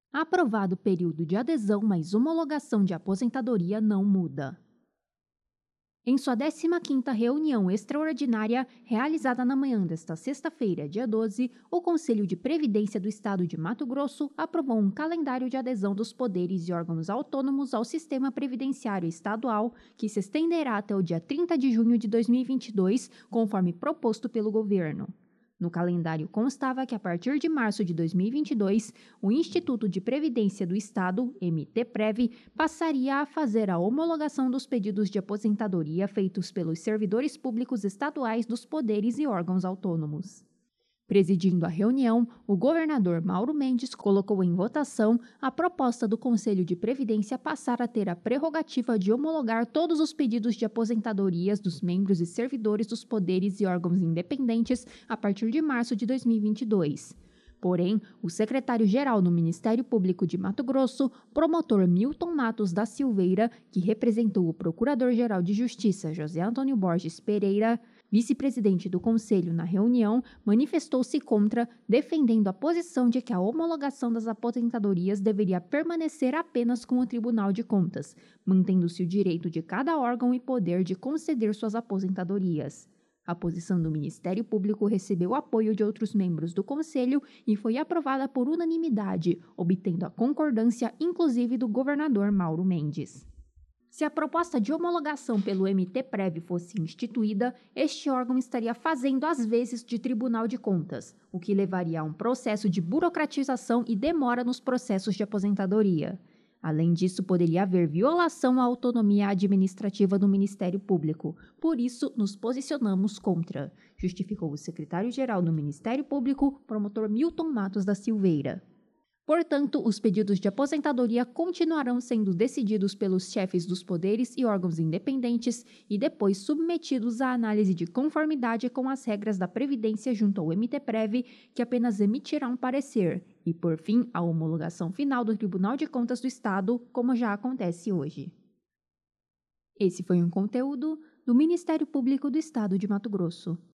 Aprovado o período de adesão, mas homologação de aposentadoria não muda. Em sua 15ª reunião extraordinária, realizada na manhã desta sexta-feira, dia 12, o Conselho de Previdência do Estado de Mato Grosso aprovou um calendário de adesão dos poderes e órgãos autônomos ao sistema previdenciário estadual, que se estenderá até o dia 30 de junho de 2022, conforme proposto pelo governo. No calendário constava que, a partir de março de 2022, o Instituto de Previdência do Estado, MTPrev, passaria a fazer a homologação dos pedidos de aposentadoria feitos pelos servidores públicos estaduais dos poderes e órgãos autônomos. Presidindo a reunião, o governador Mauro Mendes colocou em votação a proposta do Conselho de Previdência passar a ter a prerrogativa de homologar todos os pedidos de aposentadorias dos membros e servidores dos poderes e órgãos independentes a partir de março de 2022. Porém, o secretário-geral no Ministério Público de Mato Grosso, promotor Milton Matos da Silveira, que representou o Procurador-Geral de Justiça José Antônio Borges Pereira, vice-presidente do Conselho na reunião, manifestou-se contra, defendendo a posição de que a homologação das aposentadorias deveria permanecer apenas com o Tribunal de Contas, mantendo-se o direito de cada órgão e poder de conceder suas aposentadorias. A posição do Ministério Público recebeu apoio de outros membros do Conselho e foi aprovada por unanimidade, obtendo a concordância inclusive do governador Mauro Mendes. Se a proposta de homologação pelo MTPrev fosse instituída, este órgão estaria fazendo as vezes de Tribunal de Contas, o que levaria a um processo de burocratização e demora nos processos de aposentadoria. Além disso, poderia haver violação à autonomia administrativa do Ministério Público. Por isso, nos posicionamos contra, justificou o secretário-geral do Ministério Público, promotor Milton Matos da Silveira. Portanto, os pedidos de aposentadoria continuarão sendo decididos pelos chefes dos poderes e órgãos independentes e depois submetidos à análise de conformidade com as regras da Previdência junto ao MTPrev, que apenas emitirá um parecer, e, por fim, a homologação final do Tribunal de Contas do Estado, como já acontece hoje. Esse foi um conteúdo do Ministério Público do Estado de Mato Grosso.